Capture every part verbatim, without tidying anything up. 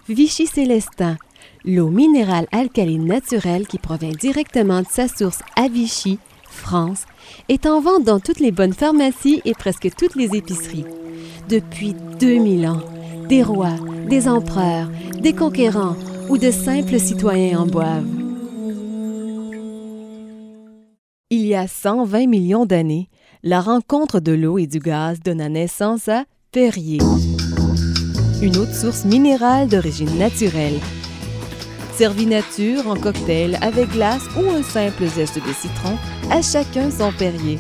Vichy Célestin, l'eau minérale alcaline naturelle qui provient directement de sa source à Vichy, France, est en vente dans toutes les bonnes pharmacies et presque toutes les épiceries. Depuis deux mille ans, des rois, des empereurs, des conquérants ou de simples citoyens en boivent. Il y a cent vingt millions d'années, la rencontre de l'eau et du gaz donna naissance à Perrier, une autre source minérale d'origine naturelle. Servi nature, en cocktail, avec glace ou un simple zeste de citron, à chacun son Perrier.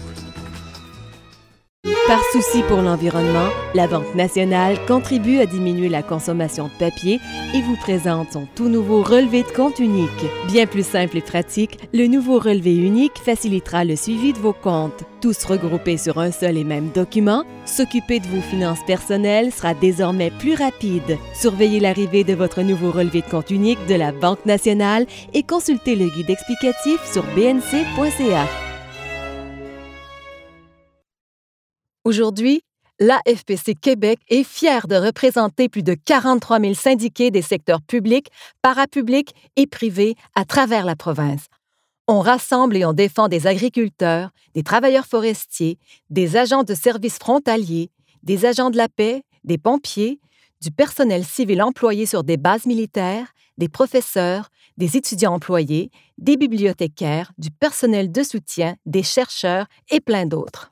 Par souci pour l'environnement, la Banque nationale contribue à diminuer la consommation de papier et vous présente son tout nouveau relevé de compte unique. Bien plus simple et pratique, le nouveau relevé unique facilitera le suivi de vos comptes. Tous regroupés sur un seul et même document, s'occuper de vos finances personnelles sera désormais plus rapide. Surveillez l'arrivée de votre nouveau relevé de compte unique de la Banque nationale et consultez le guide explicatif sur b n c point c a. Aujourd'hui, l'A F P C Québec est fière de représenter plus de quarante-trois mille syndiqués des secteurs publics, parapublics et privés à travers la province. On rassemble et on défend des agriculteurs, des travailleurs forestiers, des agents de services frontaliers, des agents de la paix, des pompiers, du personnel civil employé sur des bases militaires, des professeurs, des étudiants employés, des bibliothécaires, du personnel de soutien, des chercheurs et plein d'autres.